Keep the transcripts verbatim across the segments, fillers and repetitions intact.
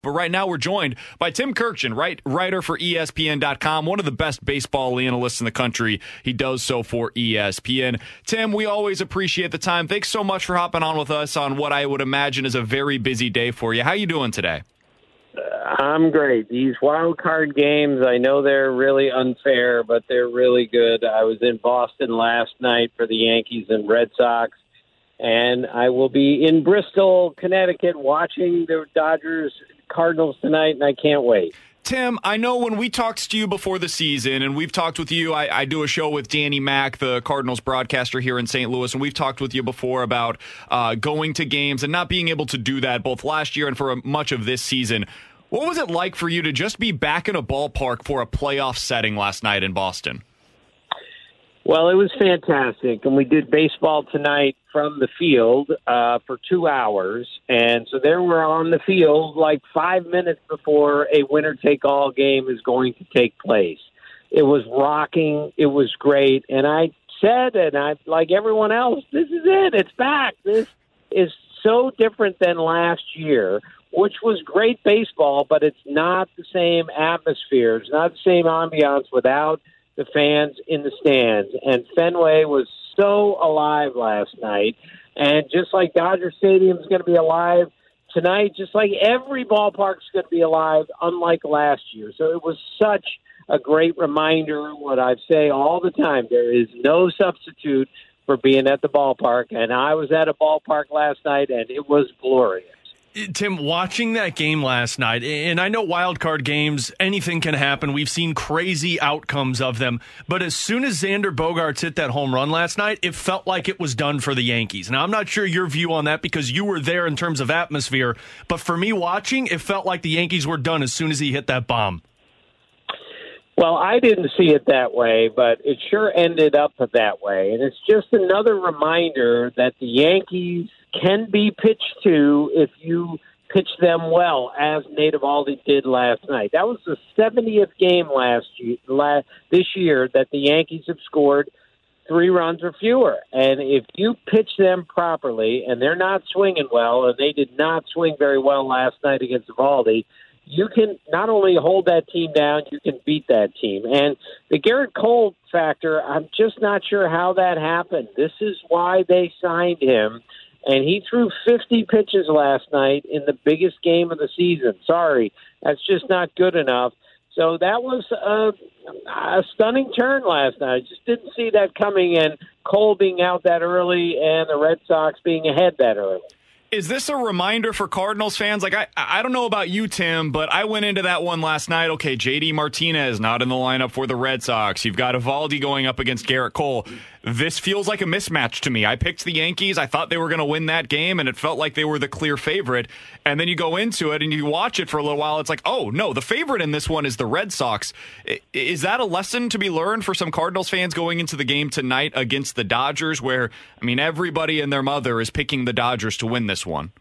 But right now we're joined by Tim Kurkjian, right, writer for E S P N dot com, one of the best baseball analysts in the country. He does so for E S P N. Tim, we always appreciate the time. Thanks so much for hopping on with us on what I would imagine is a very busy day for you. How you doing today? Uh, I'm great. These wild card games, I know they're really unfair, but they're really good. I was in Boston last night for the Yankees and Red Sox. And I will be in Bristol, Connecticut, watching the Dodgers Cardinals tonight, and I can't wait. Tim, I know when we talked to you before the season, and we've talked with you, I, I do a show with Danny Mack, the Cardinals broadcaster here in Saint Louis, and we've talked with you before about uh, going to games and not being able to do that both last year and for much of this season. What was it like for you to just be back in a ballpark for a playoff setting last night in Boston? Well, it was fantastic, and we did baseball tonight from the field uh, for two hours, and so there we're on the field like five minutes before a winner-take-all game is going to take place. It was rocking. It was great, and I said, and I, like everyone else, this is it. It's back. This is so different than last year, which was great baseball, but it's not the same atmosphere. It's not the same ambiance without the fans in the stands. And Fenway was so alive last night. And just like Dodger Stadium is going to be alive tonight, just like every ballpark is going to be alive, unlike last year. So it was such a great reminder, what I say all the time, there is no substitute for being at the ballpark. And I was at a ballpark last night, and it was glorious. Tim, watching that game last night, and I know wild card games, anything can happen. We've seen crazy outcomes of them. But as soon as Xander Bogaerts hit that home run last night, it felt like it was done for the Yankees. Now, I'm not sure your view on that because you were there in terms of atmosphere. But for me watching, it felt like the Yankees were done as soon as he hit that bomb. Well, I didn't see it that way, but it sure ended up that way. And it's just another reminder that the Yankees can be pitched to if you pitch them well, as Nate Eovaldi did last night. That was the seventieth game last year, last, this year that the Yankees have scored three runs or fewer. And if you pitch them properly, and they're not swinging well, and they did not swing very well last night against Eovaldi, you can not only hold that team down, you can beat that team. And the Garrett Cole factor, I'm just not sure how that happened. This is why they signed him. And he threw fifty pitches last night in the biggest game of the season. Sorry, that's just not good enough. So that was a, a stunning turn last night. I just didn't see that coming, and Cole being out that early and the Red Sox being ahead that early. Is this a reminder for Cardinals fans? Like, I, I don't know about you, Tim, but I went into that one last night. Okay, J D Martinez not in the lineup for the Red Sox. You've got Eovaldi going up against Garrett Cole. This feels like a mismatch to me. I picked the Yankees. I thought they were going to win that game, and it felt like they were the clear favorite. And then you go into it, and you watch it for a little while. It's like, oh, no, the favorite in this one is the Red Sox. Is that a lesson to be learned for some Cardinals fans going into the game tonight against the Dodgers, where, I mean, everybody and their mother is picking the Dodgers to win this one?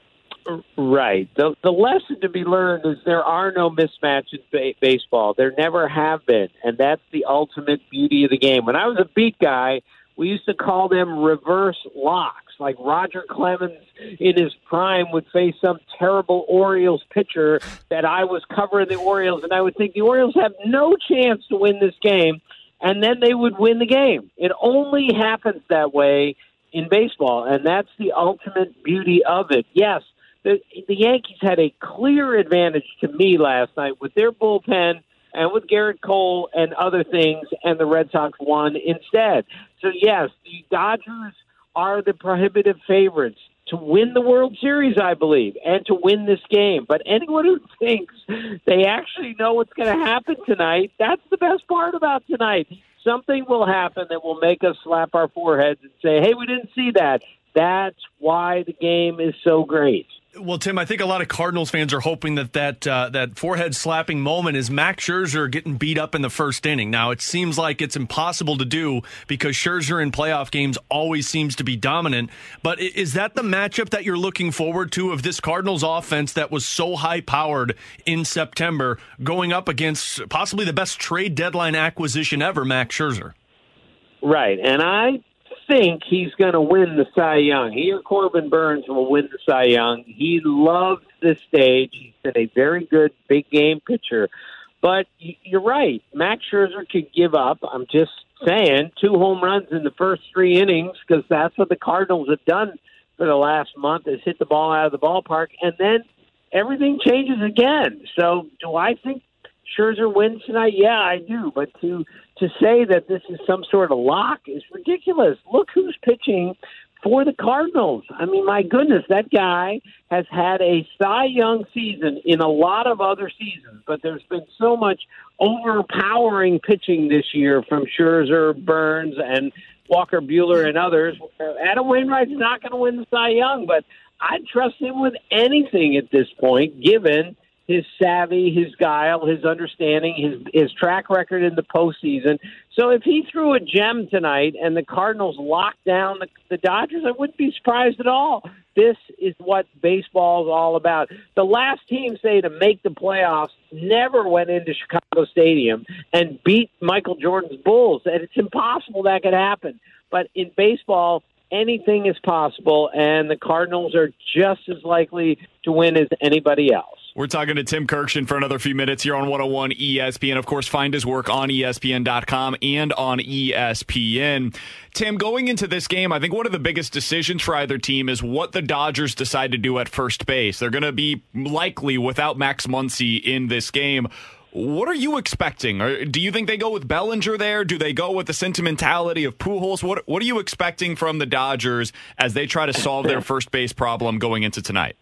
Right. The the lesson to be learned is there are no mismatches in ba- baseball. There never have been, and that's the ultimate beauty of the game. When I was a beat guy, we used to call them reverse locks. Like Roger Clemens in his prime would face some terrible Orioles pitcher that I was covering the Orioles, and I would think the Orioles have no chance to win this game, and then they would win the game. It only happens that way in baseball, and that's the ultimate beauty of it. Yes, The, the Yankees had a clear advantage to me last night with their bullpen and with Garrett Cole and other things, and the Red Sox won instead. So, yes, the Dodgers are the prohibitive favorites to win the World Series, I believe, and to win this game. But anyone who thinks they actually know what's going to happen tonight, that's the best part about tonight. Something will happen that will make us slap our foreheads and say, hey, we didn't see that. That's why the game is so great. Well, Tim, I think a lot of Cardinals fans are hoping that that, uh, that forehead-slapping moment is Max Scherzer getting beat up in the first inning. Now, it seems like it's impossible to do because Scherzer in playoff games always seems to be dominant. But is that the matchup that you're looking forward to of this Cardinals offense that was so high-powered in September going up against possibly the best trade deadline acquisition ever, Max Scherzer? Right, and I think he's going to win the Cy Young. He or Corbin Burns will win the Cy Young. He loved this stage. He's been a very good big game pitcher. But you're right. Max Scherzer could give up. I'm just saying two home runs in the first three innings because that's what the Cardinals have done for the last month is hit the ball out of the ballpark. And then everything changes again. So do I think Scherzer wins tonight? Yeah, I do. But to to say that this is some sort of lock is ridiculous. Look who's pitching for the Cardinals. I mean, my goodness, that guy has had a Cy Young season in a lot of other seasons, but there's been so much overpowering pitching this year from Scherzer, Burns, and Walker Buehler and others. Adam Wainwright's not going to win the Cy Young, but I'd trust him with anything at this point, given his savvy, his guile, his understanding, his his track record in the postseason. So if he threw a gem tonight and the Cardinals locked down the, the Dodgers, I wouldn't be surprised at all. This is what baseball is all about. The last team, say, to make the playoffs never went into Chicago Stadium and beat Michael Jordan's Bulls, and it's impossible that could happen. But in baseball, anything is possible, and the Cardinals are just as likely to win as anybody else. We're talking to Tim Kurkjian for another few minutes here on one oh one E S P N. Of course, find his work on E S P N dot com and on E S P N. Tim, going into this game, I think one of the biggest decisions for either team is what the Dodgers decide to do at first base. They're going to be likely without Max Muncy in this game. What are you expecting? Or do you think they go with Bellinger there? Do they go with the sentimentality of Pujols? What What are you expecting from the Dodgers as they try to solve their first base problem going into tonight?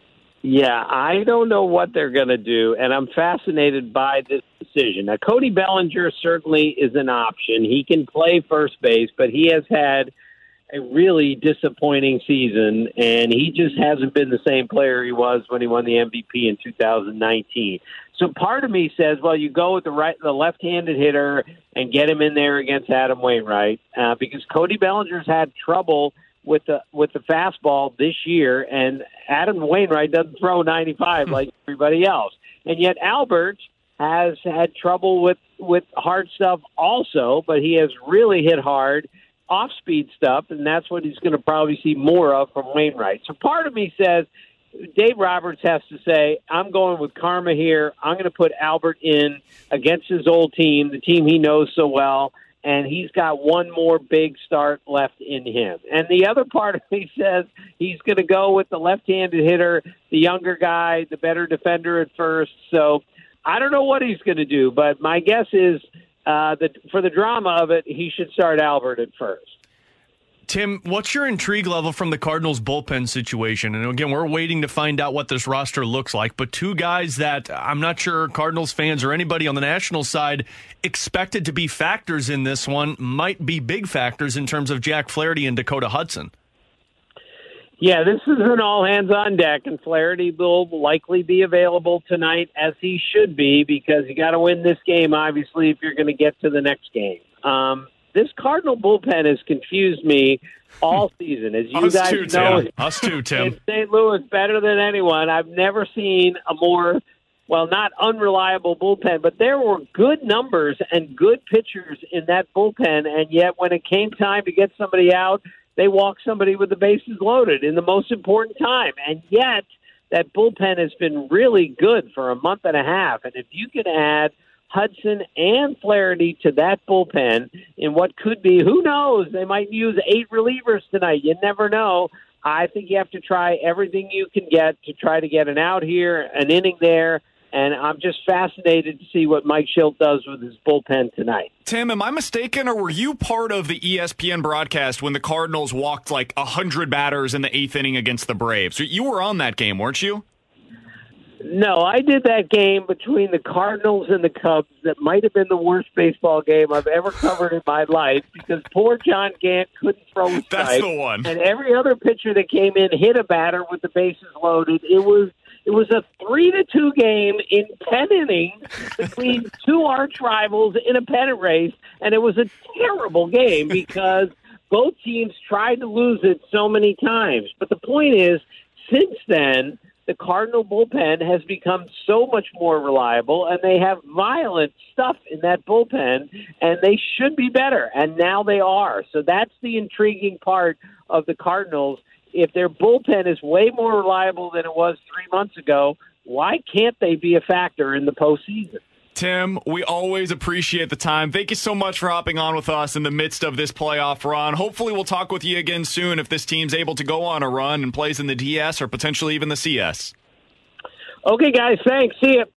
Yeah, I don't know what they're going to do, and I'm fascinated by this decision. Now, Cody Bellinger certainly is an option. He can play first base, but he has had a really disappointing season, and he just hasn't been the same player he was when he won the M V P in two thousand nineteen. So part of me says, well, you go with the right, the left-handed hitter and get him in there against Adam Wainwright, uh, because Cody Bellinger's had trouble with the with the fastball this year, and Adam Wainwright doesn't throw ninety-five like everybody else. And yet Albert has had trouble with, with hard stuff also, but he has really hit hard off-speed stuff, and that's what he's going to probably see more of from Wainwright. So part of me says Dave Roberts has to say, I'm going with karma here. I'm going to put Albert in against his old team, the team he knows so well, and he's got one more big start left in him. And the other part of me says he's going to go with the left-handed hitter, the younger guy, the better defender at first. So I don't know what he's going to do, but my guess is uh, that for the drama of it, he should start Albert at first. Tim, what's your intrigue level from the Cardinals bullpen situation? And again, we're waiting to find out what this roster looks like, but two guys that I'm not sure Cardinals fans or anybody on the national side expected to be factors in this one might be big factors in terms of Jack Flaherty and Dakota Hudson. Yeah, this is an all-hands-on deck, and Flaherty will likely be available tonight, as he should be, because you got to win this game, obviously, if you're going to get to the next game. Um, This Cardinal bullpen has confused me all season. As you Us guys too, know, Tim. Us too, Tim. In Saint Louis, better than anyone. I've never seen a more, well, not unreliable bullpen, but there were good numbers and good pitchers in that bullpen, and yet when it came time to get somebody out, they walked somebody with the bases loaded in the most important time. And yet that bullpen has been really good for a month and a half. And if you can add Hudson and Flaherty to that bullpen in what could be, who knows, they might use eight relievers tonight. You never know. I think you have to try everything you can get to try to get an out here, an inning there, and I'm just fascinated to see what Mike Shildt does with his bullpen tonight. Tim, am I mistaken, or were you part of the E S P N broadcast when the Cardinals walked like one hundred batters in the eighth inning against the Braves? You were on that game, weren't you? No, I did that game between the Cardinals and the Cubs that might have been the worst baseball game I've ever covered in my life, because poor John Gant couldn't throw a strike. That's the one. And every other pitcher that came in hit a batter with the bases loaded. It was it was a three to two game in ten innings between two arch rivals in a pennant race, and it was a terrible game because both teams tried to lose it so many times. But the point is, since then, the Cardinal bullpen has become so much more reliable, and they have violent stuff in that bullpen, and they should be better, and now they are. So that's the intriguing part of the Cardinals, if their bullpen is way more reliable than it was three months ago, why can't they be a factor in the postseason? Tim, we always appreciate the time. Thank you so much for hopping on with us in the midst of this playoff run. Hopefully we'll talk with you again soon if this team's able to go on a run and plays in the D S or potentially even the C S. Okay, guys. Thanks. See ya.